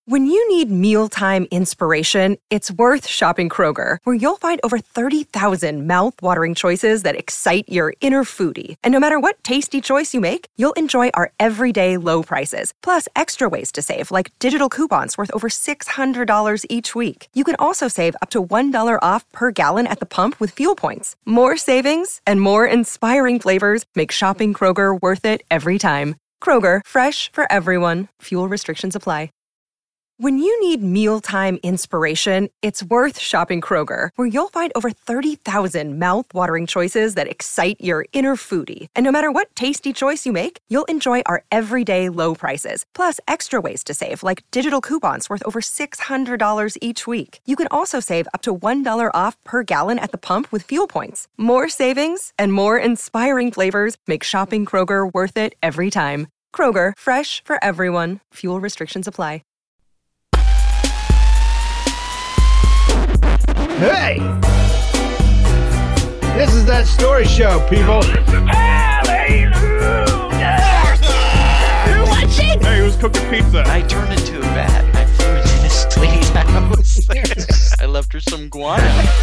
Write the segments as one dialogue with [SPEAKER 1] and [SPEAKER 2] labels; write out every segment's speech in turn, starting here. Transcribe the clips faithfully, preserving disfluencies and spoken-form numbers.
[SPEAKER 1] When you need mealtime inspiration, it's worth shopping Kroger, where you'll find over thirty thousand mouth-watering choices that excite your inner foodie. And no matter what tasty choice you make, you'll enjoy our everyday low prices, plus extra ways to save, like digital coupons worth over six hundred dollars each week. You can also save up to one dollar off per gallon at the pump with fuel points. More savings and more inspiring flavors make shopping Kroger worth it every time. Kroger, fresh for everyone. Fuel restrictions apply. When you need mealtime inspiration, it's worth shopping Kroger, where you'll find over thirty thousand mouth-watering choices that excite your inner foodie. And no matter what tasty choice you make, you'll enjoy our everyday low prices, plus extra ways to save, like digital coupons worth over six hundred dollars each week. You can also save up to one dollar off per gallon at the pump with fuel points. More savings and more inspiring flavors make shopping Kroger worth it every time. Kroger, fresh for everyone. Fuel restrictions apply.
[SPEAKER 2] Hey! This is That Story Show, people.
[SPEAKER 3] Hallelujah! You're watching?
[SPEAKER 4] Hey, who's cooking pizza?
[SPEAKER 5] I turned into a bat. I flew into Nestle's house. I left her some guano.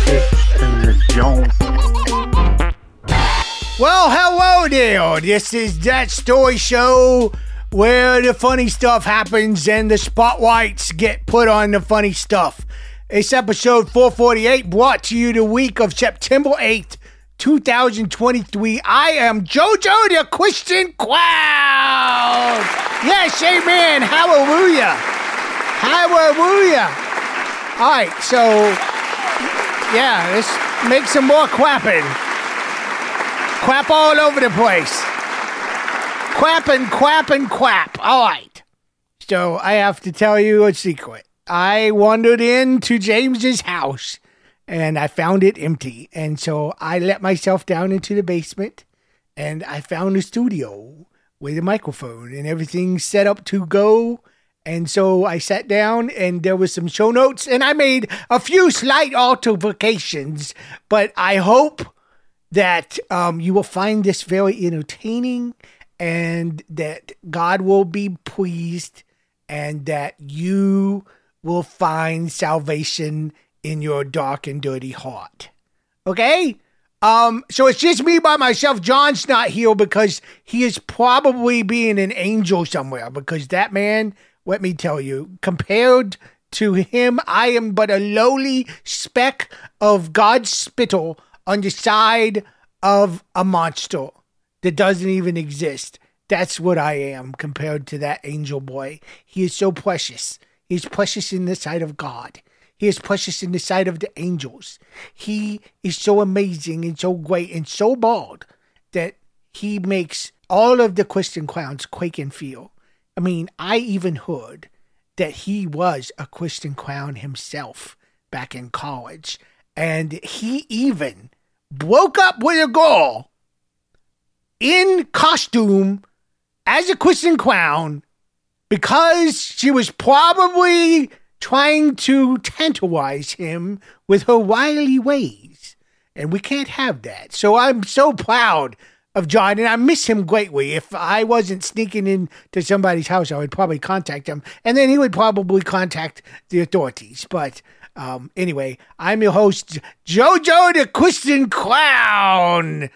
[SPEAKER 2] Well, hello there. This is That Story Show, where the funny stuff happens and the spotlights get put on the funny stuff. It's episode four forty-eight, brought to you the week of September eighth, twenty twenty-three. I am JoJo the Christian Clown. Yes, amen. Hallelujah. Hallelujah. All right, so, yeah, let's make some more clapping. Clap all over the place. Quap and quap and quap. All right. So I have to tell you a secret. I wandered into James's house and I found it empty. And so I let myself down into the basement and I found a studio with a microphone and everything set up to go. And so I sat down and there was some show notes and I made a few slight alterations, but I hope that um, you will find this very entertaining and that God will be pleased and that you will find salvation in your dark and dirty heart. Okay? Um, so it's just me by myself. John's not here because he is probably being an angel somewhere, because that man, let me tell you, compared to him, I am but a lowly speck of God's spittle on the side of a monster that doesn't even exist. That's what I am compared to that angel boy. He is so precious. He is precious in the sight of God. He is precious in the sight of the angels. He is so amazing and so great and so bald that he makes all of the Christian clowns quake and feel. I mean, I even heard that he was a Christian clown himself back in college. And he even broke up with a girl in costume as a Christian clown because she was probably trying to tantalize him with her wily ways. And we can't have that. So I'm so proud of John, and I miss him greatly. If I wasn't sneaking into somebody's house, I would probably contact him, and then he would probably contact the authorities. But um, anyway, I'm your host, JoJo the Christian Clown.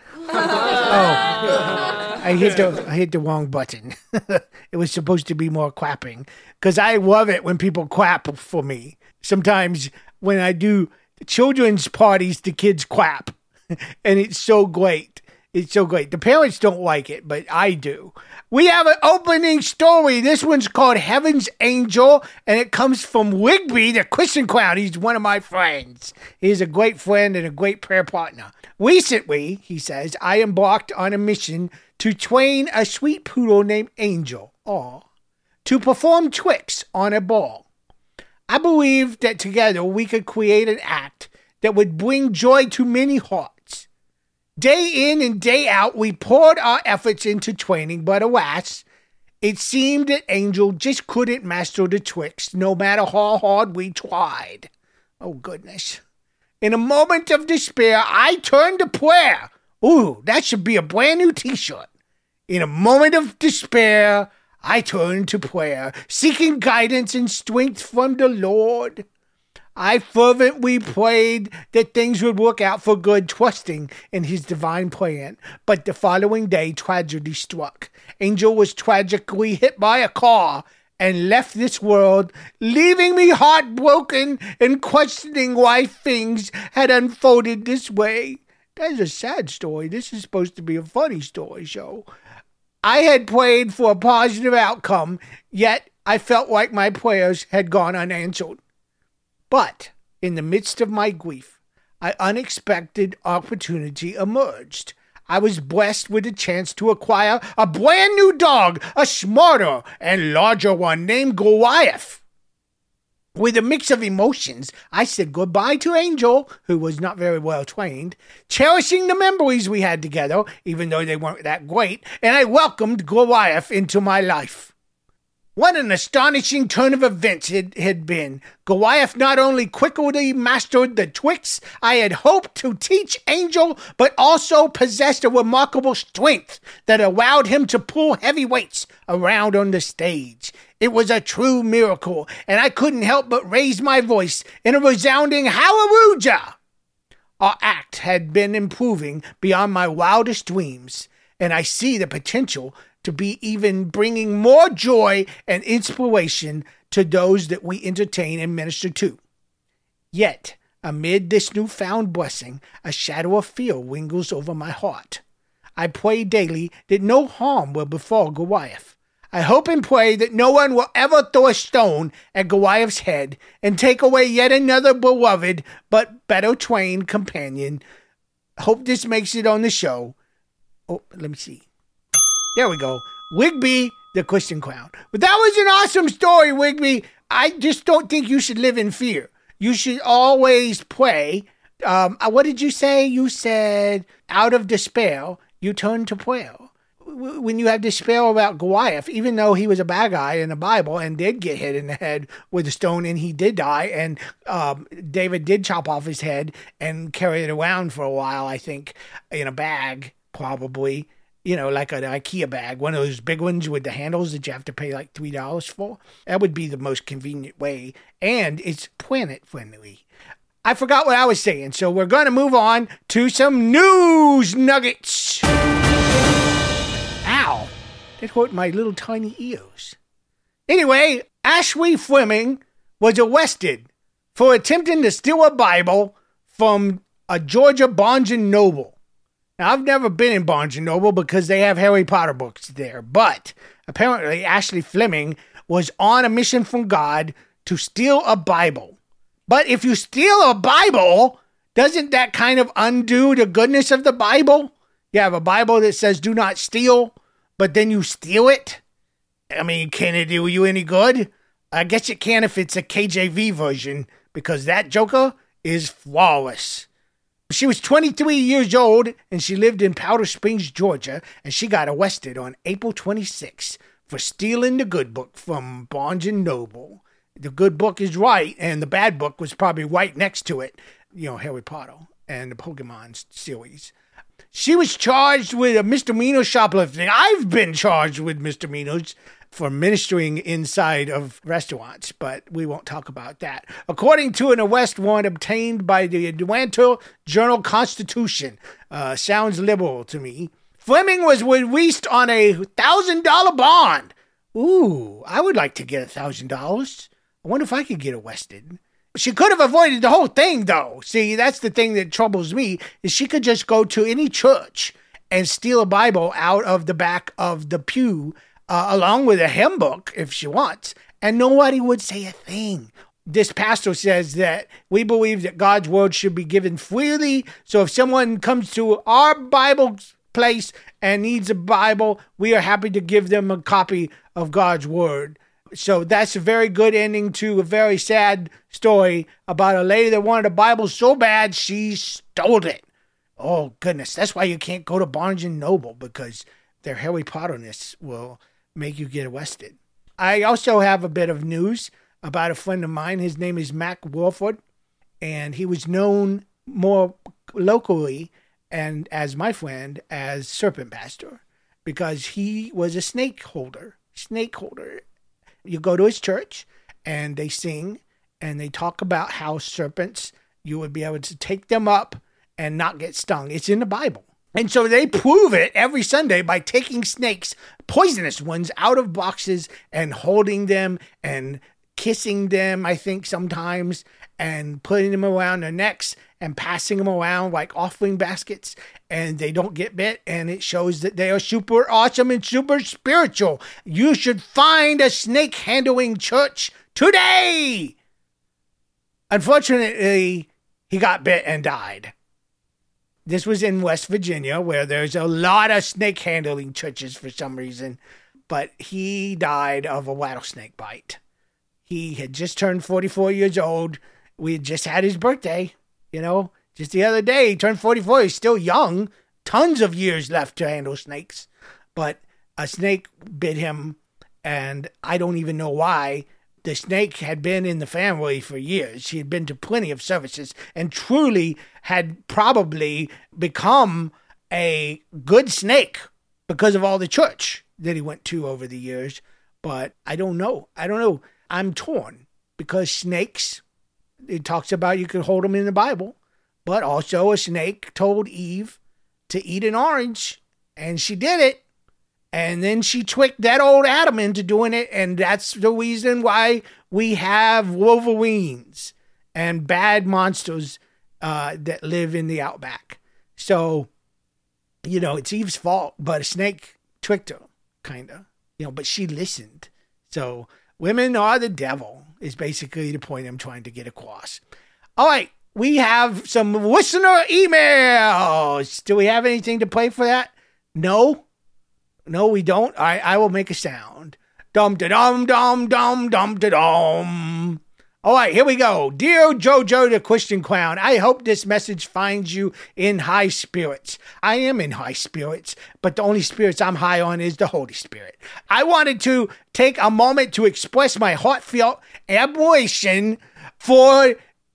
[SPEAKER 2] Oh, I hit the I hit the wrong button. It was supposed to be more clapping, because I love it when people clap for me. Sometimes when I do children's parties, the kids clap, and it's so great. It's so great. The parents don't like it, but I do. We have an opening story. This one's called Heaven's Angel, and it comes from Wigby, the Christian clown. He's one of my friends. He's a great friend and a great prayer partner. Recently, he says, I embarked on a mission to train a sweet poodle named Angel, aw, to perform tricks on a ball. I believed that together we could create an act that would bring joy to many hearts. Day in and day out, we poured our efforts into training, but alas, it seemed that Angel just couldn't master the tricks, no matter how hard we tried. Oh, goodness. In a moment of despair, I turned to prayer. Ooh, that should be a brand new t-shirt. In a moment of despair, I turned to prayer, seeking guidance and strength from the Lord. I fervently prayed that things would work out for good, trusting in his divine plan. But the following day, tragedy struck. Angel was tragically hit by a car and left this world, leaving me heartbroken and questioning why things had unfolded this way. That's a sad story. This is supposed to be a funny story show. I had prayed for a positive outcome, yet I felt like my prayers had gone unanswered. But in the midst of my grief, an unexpected opportunity emerged. I was blessed with a chance to acquire a brand new dog, a smarter and larger one named Goliath. With a mix of emotions, I said goodbye to Angel, who was not very well trained, cherishing the memories we had together, even though they weren't that great, and I welcomed Goliath into my life. What an astonishing turn of events it had been. Goliath not only quickly mastered the tricks I had hoped to teach Angel, but also possessed a remarkable strength that allowed him to pull heavy weights around on the stage. It was a true miracle, and I couldn't help but raise my voice in a resounding hallelujah. Our act had been improving beyond my wildest dreams, and I see the potential to be even bringing more joy and inspiration to those that we entertain and minister to. Yet, amid this newfound blessing, a shadow of fear lingers over my heart. I pray daily that no harm will befall Goliath. I hope and pray that no one will ever throw a stone at Goliath's head and take away yet another beloved but better trained companion. Hope this makes it on the show. Oh, let me see. There we go. Wigby, the Christian clown. But that was an awesome story, Wigby. I just don't think you should live in fear. You should always pray. Um, what did you say? You said, out of despair, you turn to prayer. When you have despair about Goliath, even though he was a bad guy in the Bible and did get hit in the head with a stone and he did die, and um, David did chop off his head and carry it around for a while, I think, in a bag, probably. You know, like an IKEA bag, one of those big ones with the handles that you have to pay like three dollars for. That would be the most convenient way, and it's planet-friendly. I forgot what I was saying, so we're going to move on to some news nuggets. Ow, that hurt my little tiny ears. Anyway, Ashley Fleming was arrested for attempting to steal a Bible from a Georgia Barnes and Noble. Now, I've never been in Barnes and Noble because they have Harry Potter books there, but apparently Ashley Fleming was on a mission from God to steal a Bible. But if you steal a Bible, doesn't that kind of undo the goodness of the Bible? You have a Bible that says do not steal, but then you steal it? I mean, can it do you any good? I guess it can if it's a K J V version, because that joker is flawless. She was twenty-three years old, and she lived in Powder Springs, Georgia, and she got arrested on April twenty-sixth for stealing the good book from Barnes and Noble. The good book is right, and the bad book was probably right next to it, you know, Harry Potter and the Pokemon series. She was charged with a misdemeanor shoplifting. I've been charged with misdemeanors for ministering inside of restaurants, but we won't talk about that. According to an arrest warrant obtained by the Atlanta Journal-Constitution, uh, sounds liberal to me, Fleming was released on a one thousand dollars bond. Ooh, I would like to get one thousand dollars. I wonder if I could get arrested. She could have avoided the whole thing, though. See, that's the thing that troubles me, is she could just go to any church and steal a Bible out of the back of the pew, Uh, along with a hymn book, if she wants, and nobody would say a thing. This pastor says that we believe that God's word should be given freely, so if someone comes to our Bible place and needs a Bible, we are happy to give them a copy of God's word. So that's a very good ending to a very sad story about a lady that wanted a Bible so bad she stole it. Oh, goodness, that's why you can't go to Barnes and Noble, because their Harry Potterness will make you get arrested. I also have a bit of news about a friend of mine. His name is Mac Warford, and he was known more locally and as my friend as Serpent Pastor, because he was a snake holder. snake holder. You go to his church, and they sing, and they talk about how serpents, you would be able to take them up and not get stung. It's in the Bible. And so they prove it every Sunday by taking snakes, poisonous ones, out of boxes and holding them and kissing them, I think, sometimes, and putting them around their necks and passing them around like offering baskets, and they don't get bit, and it shows that they are super awesome and super spiritual. You should find a snake handling church today. Unfortunately, he got bit and died. This was in West Virginia, where there's a lot of snake handling churches for some reason, but he died of a rattlesnake bite. He had just turned forty-four years old. We had just had his birthday, you know, just the other day. He turned forty-four. He's still young. Tons of years left to handle snakes. But a snake bit him, and I don't even know why. The snake had been in the family for years. He had been to plenty of services and truly had probably become a good snake because of all the church that he went to over the years. But I don't know. I don't know. I'm torn because snakes, it talks about you can hold them in the Bible, but also a snake told Eve to eat an orange, and she did it. And then she tricked that old Adam into doing it, and that's the reason why we have wolverines and bad monsters uh, that live in the outback. So, you know, it's Eve's fault, but a snake tricked her, kind of. You know, but she listened. So, women are the devil is basically the point I'm trying to get across. All right, we have some listener emails. Do we have anything to play for that? No? No, we don't. I I will make a sound. Dum da dum dum dum dum da dum. All right, here we go. Dear JoJo the Christian Clown, I hope this message finds you in high spirits. I am in high spirits, but the only spirits I'm high on is the Holy Spirit. I wanted to take a moment to express my heartfelt admiration for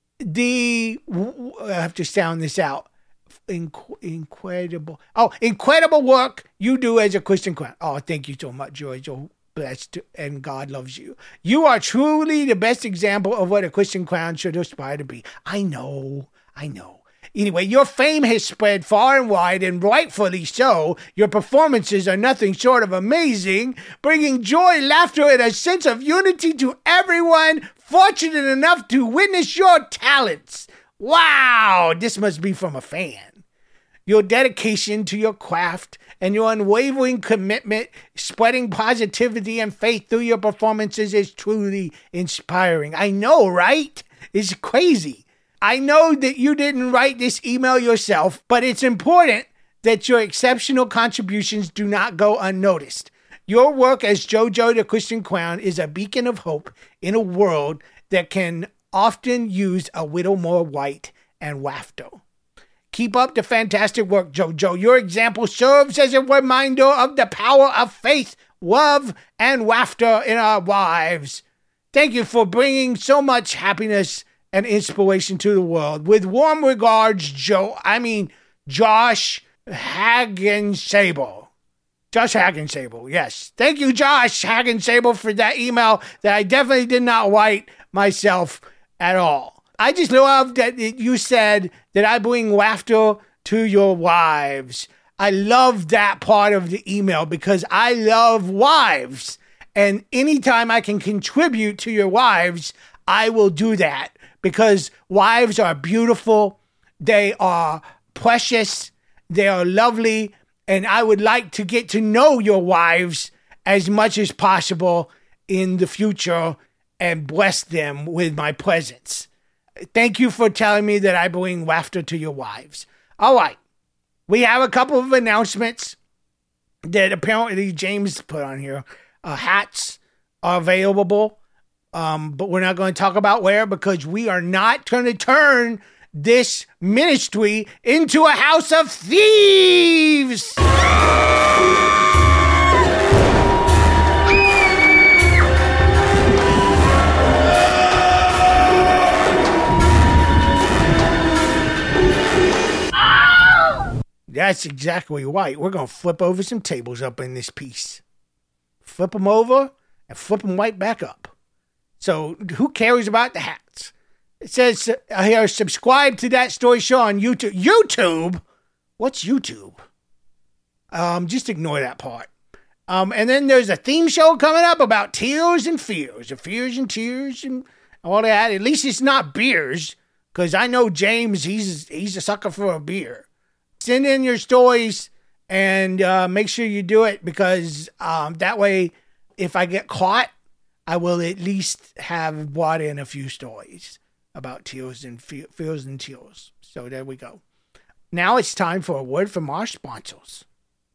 [SPEAKER 2] the. I have to sound this out. Inc- incredible. Oh, incredible work you do as a Christian clown. Oh, thank you so much, George. Oh, blessed, and God loves you. You are truly the best example of what a Christian clown should aspire to be. I know, I know. Anyway, your fame has spread far and wide, and rightfully so. Your performances are nothing short of amazing, bringing joy, laughter, and a sense of unity to everyone fortunate enough to witness your talents. Wow, this must be from a fan. Your dedication to your craft and your unwavering commitment, spreading positivity and faith through your performances is truly inspiring. I know, right? It's crazy. I know that you didn't write this email yourself, but it's important that your exceptional contributions do not go unnoticed. Your work as JoJo the Christian Clown is a beacon of hope in a world that can often use a little more white and laughter. Keep up the fantastic work, JoJo. Your example serves as a reminder of the power of faith, love, and laughter in our lives. Thank you for bringing so much happiness and inspiration to the world. With warm regards, Joe, I mean, Josh Hagensable. Josh Hagensable, yes. Thank you, Josh Hagensable, for that email that I definitely did not write myself at all. I just love that you said that I bring laughter to your wives. I love that part of the email because I love wives. And anytime I can contribute to your wives, I will do that because wives are beautiful. They are precious. They are lovely. And I would like to get to know your wives as much as possible in the future and bless them with my presence. Thank you for telling me that I bring laughter to your wives. All right. We have a couple of announcements that apparently James put on here. Uh, hats are available, um, but we're not going to talk about where because we are not going to turn this ministry into a house of thieves. That's exactly right. We're going to flip over some tables up in this piece. flip them over, and flip them right back up. So who cares about the hats? It says uh, here, subscribe to That Story Show on YouTube. YouTube? What's YouTube? Um, just ignore that part. Um, and then there's a theme show coming up about tears and fears, or fears and tears and all that. At least it's not beers, because I know James, he's he's a sucker for a beer. Send in your stories and uh, make sure you do it, because um, that way, if I get caught, I will at least have brought in a few stories about tears and fe- fears and tears. So there we go. Now it's time for a word from our sponsors.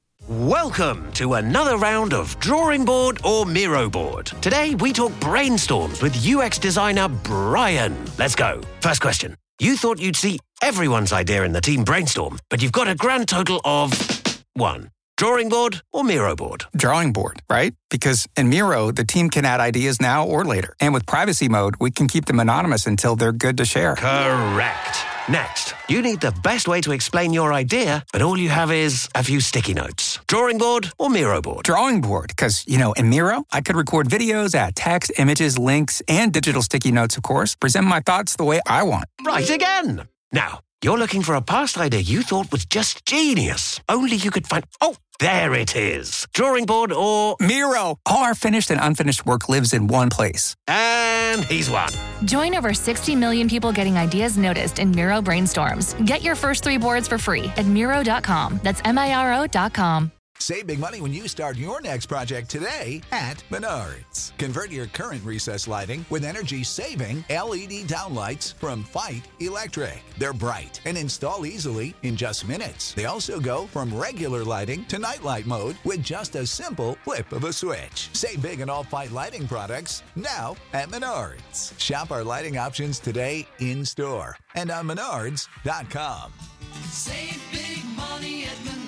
[SPEAKER 4] Welcome to another round of Drawing Board or Miro Board. Today we talk brainstorms with U X designer Brian. Let's go. First question. You thought you'd see everyone's idea in the team brainstorm, but you've got a grand total of one. Drawing board or Miro board?
[SPEAKER 6] Drawing board, right? Because in Miro, the team can add ideas now or later. And with privacy mode, we can keep them anonymous until they're good to share.
[SPEAKER 4] Correct. Next, you need the best way to explain your idea, but all you have is a few sticky notes. Drawing board or Miro board?
[SPEAKER 6] Drawing board, because, you know, in Miro, I could record videos, add text, images, links, and digital sticky notes, of course, present my thoughts the way I want.
[SPEAKER 4] Right again. Now, you're looking for a past idea you thought was just genius. Only you could find... Oh, there it is. Drawing board or...
[SPEAKER 6] Miro. All our finished and unfinished work lives in one place.
[SPEAKER 4] And he's won.
[SPEAKER 7] Join over sixty million people getting ideas noticed in Miro Brainstorms. Get your first three boards for free at Miro dot com. That's M I R O dot com.
[SPEAKER 8] Save big money when you start your next project today at Menards. Convert your current recessed lighting with energy-saving L E D downlights from Fight Electric. They're bright and install easily in just minutes. They also go from regular lighting to nightlight mode with just a simple flip of a switch. Save big on all Fight lighting products now at Menards. Shop our lighting options today in-store and on Menards dot com.
[SPEAKER 9] Save big money at Menards.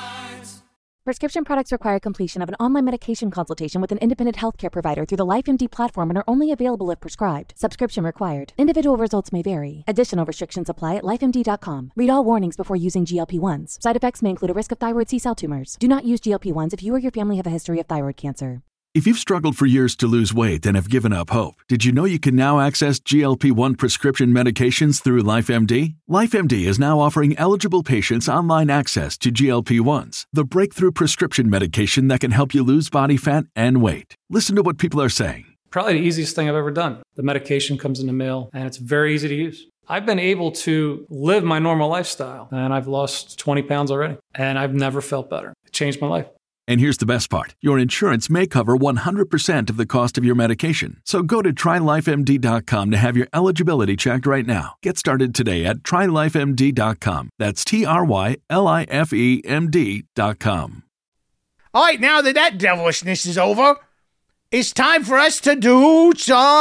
[SPEAKER 10] Prescription products require completion of an online medication consultation with an independent healthcare provider through the LifeMD platform and are only available if prescribed. Subscription required. Individual results may vary. Additional restrictions apply at life M D dot com. Read all warnings before using G L P ones. Side effects may include a risk of thyroid C-cell tumors. Do not use G L P ones if you or your family have a history of thyroid cancer.
[SPEAKER 11] If you've struggled for years to lose weight and have given up hope, did you know you can now access G L P one prescription medications through LifeMD? LifeMD is now offering eligible patients online access to G L P ones, the breakthrough prescription medication that can help you lose body fat and weight. Listen to what people are saying.
[SPEAKER 12] Probably the easiest thing I've ever done. The medication comes in the mail, and it's very easy to use. I've been able to live my normal lifestyle, and I've lost twenty pounds already, and I've never felt better. It changed my life.
[SPEAKER 11] And here's the best part. Your insurance may cover one hundred percent of the cost of your medication. So go to try life M D dot com to have your eligibility checked right now. Get started today at try life M D dot com. That's T R Y L I F E M D dot com.
[SPEAKER 2] All right, now that that devilishness is over, it's time for us to do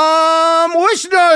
[SPEAKER 2] some listener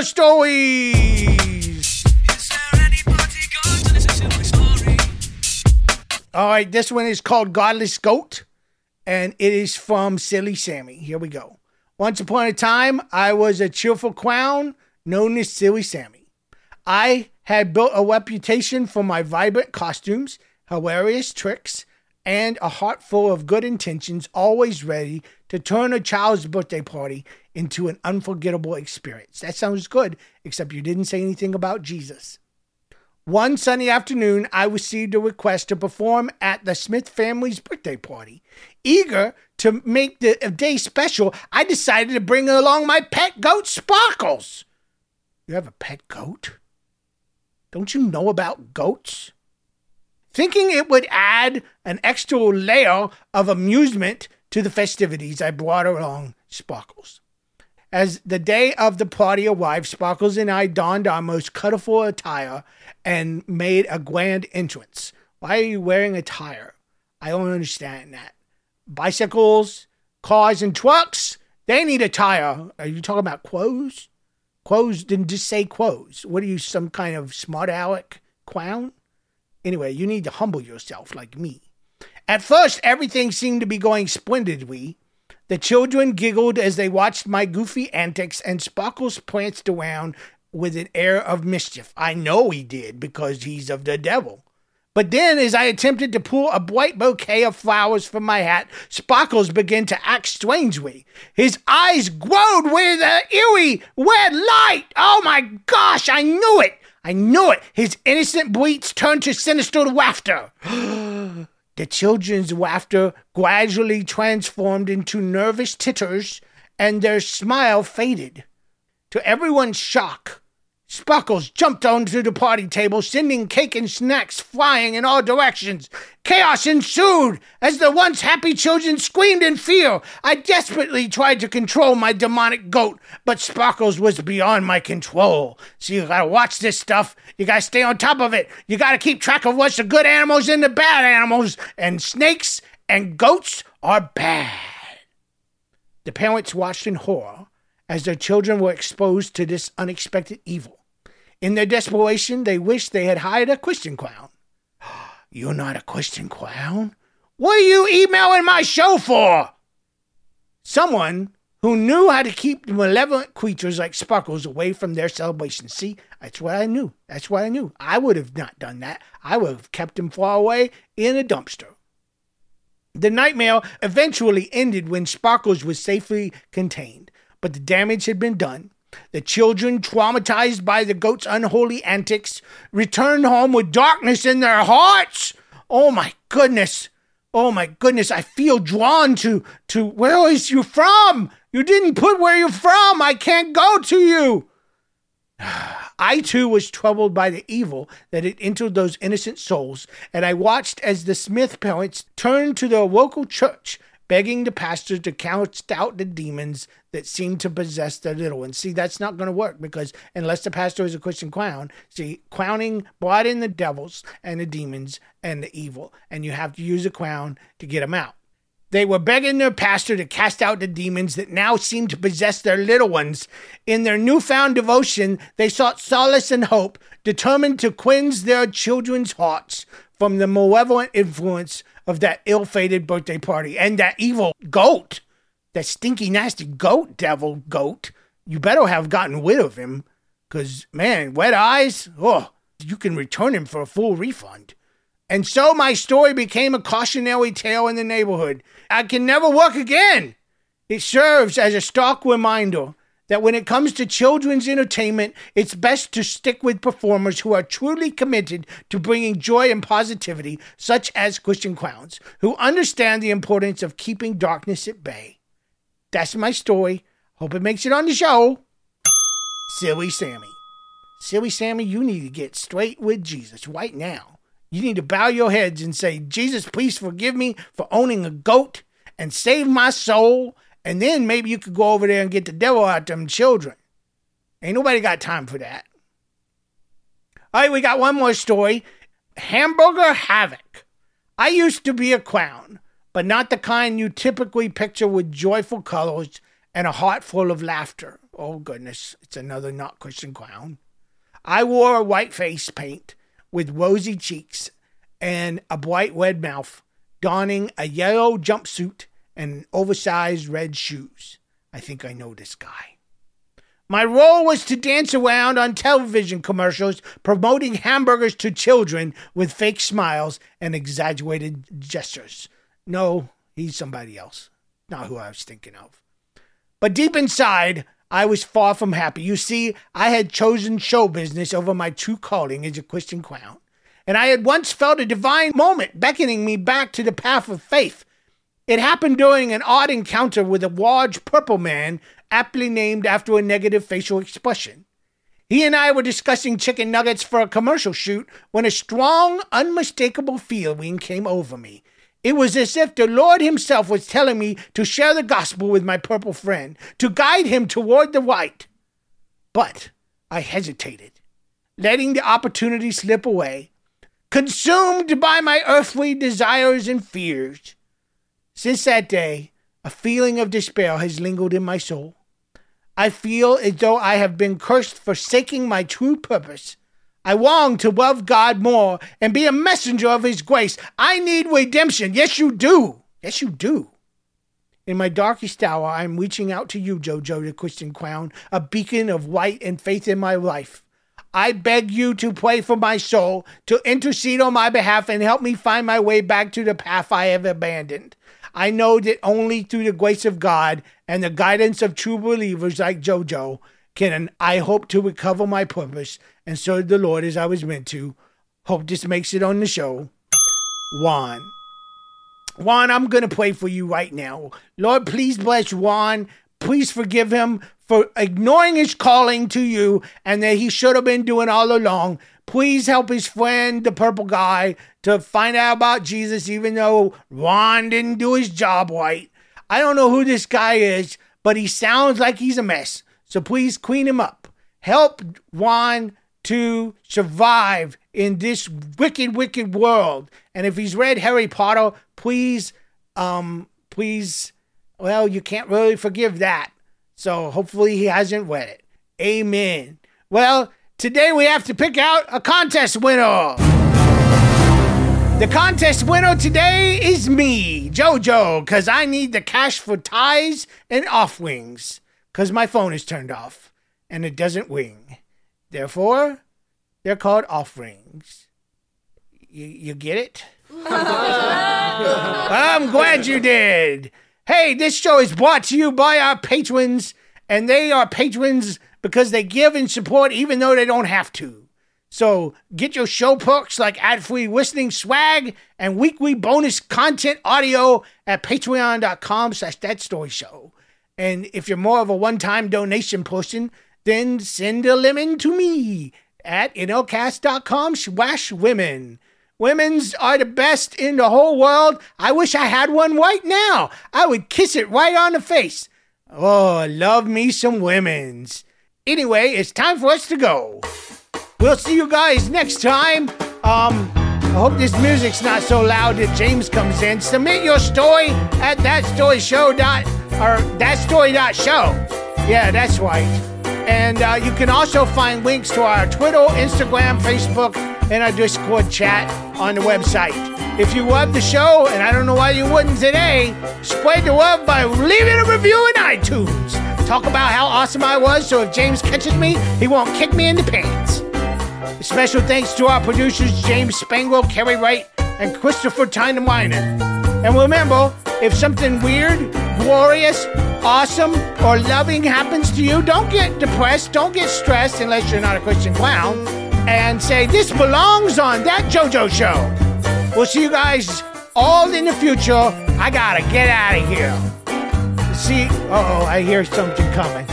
[SPEAKER 2] stories.
[SPEAKER 9] Is there anybody going to listen to my story?
[SPEAKER 2] All right, this one is called Godless Goat, and it is from Silly Sammy. Here we go. Once upon a time, I was a cheerful clown known as Silly Sammy. I had built a reputation for my vibrant costumes, hilarious tricks, and a heart full of good intentions, always ready to turn a child's birthday party into an unforgettable experience. That sounds good, except you didn't say anything about Jesus. One sunny afternoon, I received a request to perform at the Smith family's birthday party. Eager to make the day special, I decided to bring along my pet goat, Sparkles. You have a pet goat? Don't you know about goats? Thinking it would add an extra layer of amusement to the festivities, I brought along Sparkles. As the day of the party arrived, Sparkles and I donned our most colorful attire and made a grand entrance. Why are you wearing attire? I don't understand that. Bicycles, cars, and trucks, they need attire. Are you talking about clothes? Clothes didn't just say clothes. What are you, some kind of smart aleck clown? Anyway, you need to humble yourself like me. At first, everything seemed to be going splendidly. The children giggled as they watched my goofy antics, and Sparkles pranced around with an air of mischief. I know he did, because he's of the devil. But then, as I attempted to pull a white bouquet of flowers from my hat, Sparkles began to act strangely. His eyes glowed with an eerie red light. Oh my gosh, I knew it. I knew it. His innocent bleats turned to sinister laughter. The children's laughter gradually transformed into nervous titters, and their smile faded. To everyone's shock, Sparkles jumped onto the party table, sending cake and snacks flying in all directions. Chaos ensued as the once happy children screamed in fear. I desperately tried to control my demonic goat, but Sparkles was beyond my control. So you gotta watch this stuff. You gotta stay on top of it. You gotta keep track of what's the good animals and the bad animals. And snakes and goats are bad. The parents watched in horror as their children were exposed to this unexpected evil. In their desperation, they wished they had hired a Christian clown. You're not a Christian clown? What are you emailing my show for? Someone who knew how to keep malevolent creatures like Sparkles away from their celebration. See, that's what I knew. That's what I knew. I would have not done that. I would have kept him far away in a dumpster. The nightmare eventually ended when Sparkles was safely contained, but the damage had been done. The children, traumatized by the goat's unholy antics, returned home with darkness in their hearts. Oh my goodness. Oh my goodness. I feel drawn to, to where is you from? You didn't put where you're from. I can't go to you. I too was troubled by the evil that had entered those innocent souls, and I watched as the Smith parents turned to their local church, begging the pastor to cast out the demons that seemed to possess their little ones. See, that's not going to work because unless the pastor is a Christian clown, see, clowning brought in the devils and the demons and the evil, and you have to use a clown to get them out. They were begging their pastor to cast out the demons that now seemed to possess their little ones. In their newfound devotion, they sought solace and hope, determined to cleanse their children's hearts from the malevolent influence of that ill-fated birthday party and that evil goat, that stinky, nasty goat, devil goat. You better have gotten rid of him, because, man, wet eyes, oh, you can return him for a full refund. And so my story became a cautionary tale in the neighborhood. I can never work again. It serves as a stark reminder that when it comes to children's entertainment, it's best to stick with performers who are truly committed to bringing joy and positivity, such as Christian clowns, who understand the importance of keeping darkness at bay. That's my story. Hope it makes it on the show. Silly Sammy. Silly Sammy, you need to get straight with Jesus right now. You need to bow your heads and say, Jesus, please forgive me for owning a goat and save my soul. And then maybe you could go over there and get the devil out of them children. Ain't nobody got time for that. All right, we got one more story. Hamburger Havoc. I used to be a clown, but not the kind you typically picture with joyful colors and a heart full of laughter. Oh, goodness. It's another not Christian clown. I wore a white face paint with rosy cheeks and a bright red mouth, donning a yellow jumpsuit and oversized red shoes. I think I know this guy. My role was to dance around on television commercials promoting hamburgers to children with fake smiles and exaggerated gestures. No, he's somebody else. Not who I was thinking of. But deep inside, I was far from happy. You see, I had chosen show business over my true calling as a Christian clown. And I had once felt a divine moment beckoning me back to the path of faith. It happened during an odd encounter with a large purple man, aptly named after a negative facial expression. He and I were discussing chicken nuggets for a commercial shoot when a strong, unmistakable feeling came over me. It was as if the Lord himself was telling me to share the gospel with my purple friend, to guide him toward the white. But I hesitated, letting the opportunity slip away, consumed by my earthly desires and fears. Since that day, a feeling of despair has lingered in my soul. I feel as though I have been cursed for forsaking my true purpose. I long to love God more and be a messenger of his grace. I need redemption. Yes, you do. Yes, you do. In my darkest hour, I am reaching out to you, JoJo the Christian Clown, a beacon of light and faith in my life. I beg you to pray for my soul, to intercede on my behalf and help me find my way back to the path I have abandoned. I know that only through the grace of God and the guidance of true believers like JoJo can I hope to recover my purpose and serve the Lord as I was meant to. Hope this makes it on the show. Juan. Juan, I'm going to pray for you right now. Lord, please bless Juan. Please forgive him for ignoring his calling to you and that he should have been doing all along. Please help his friend, the purple guy, to find out about Jesus, even though Juan didn't do his job right. I don't know who this guy is, but he sounds like he's a mess. So please clean him up. Help Juan to survive in this wicked, wicked world. And if he's read Harry Potter, please, um, please, well, you can't really forgive that. So hopefully he hasn't read it. Amen. Well, today we have to pick out a contest winner. The contest winner today is me, JoJo, because I need the cash for tithes and offerings, because my phone is turned off and it doesn't ring. Therefore, they're called offerings. You, you get it? I'm glad you did. Hey, this show is brought to you by our patrons, and they are patrons because they give and support even though they don't have to. So get your show perks like ad-free listening swag and weekly bonus content audio at patreon.com slash that story show. And if you're more of a one-time donation person, then send a lemon to me at nlcast.com slash women. Women's are the best in the whole world. I wish I had one right now. I would kiss it right on the face. Oh, I love me some women's. Anyway, it's time for us to go. We'll see you guys next time. Um, I hope this music's not so loud that James comes in. Submit your story at thatstoryshow dot or thatstory.show. Yeah, that's right. And uh, you can also find links to our Twitter, Instagram, Facebook, and our Discord chat on the website. If you love the show, and I don't know why you wouldn't today, spread the love by leaving a review in iTunes. Talk about how awesome I was, so if James catches me, he won't kick me in the pants. Special thanks to our producers, James Spangler, Kerry Wright, and Christopher Tynemweinen. And remember, if something weird, glorious, awesome, or loving happens to you, don't get depressed, don't get stressed unless you're not a Christian clown, and say, this belongs on That JoJo Show. We'll see you guys all in the future. I gotta get out of here. See, uh-oh, I hear something coming.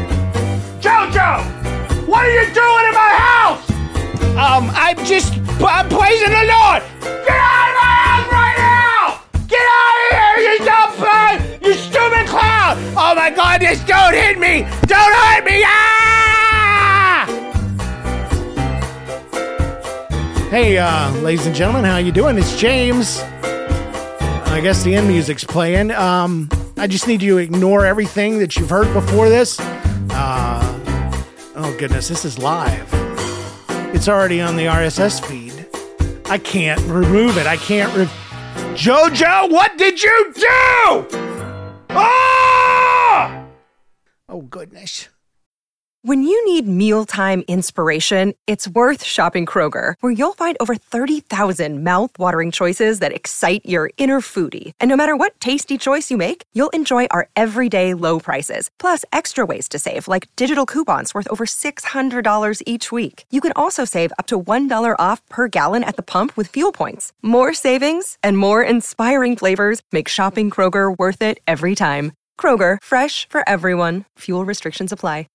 [SPEAKER 2] JoJo! What are you doing in my house? Um, I'm just, I'm praising the Lord. Get out of my house right now! Get out of here, you dumb bird! You stupid clown! Oh my God, this don't hit me! Don't hurt me! Ah! Hey, uh, ladies and gentlemen, how you doing? It's James. I guess the end music's playing. Um, I just need you to ignore everything that you've heard before this. Uh, oh goodness, this is live. It's already on the R S S feed. I can't remove it. I can't re- JoJo, what did you do? Ah! Oh, goodness.
[SPEAKER 1] When you need mealtime inspiration, it's worth shopping Kroger, where you'll find over thirty thousand mouth-watering choices that excite your inner foodie. And no matter what tasty choice you make, you'll enjoy our everyday low prices, plus extra ways to save, like digital coupons worth over six hundred dollars each week. You can also save up to one dollar off per gallon at the pump with fuel points. More savings and more inspiring flavors make shopping Kroger worth it every time. Kroger, fresh for everyone. Fuel restrictions apply.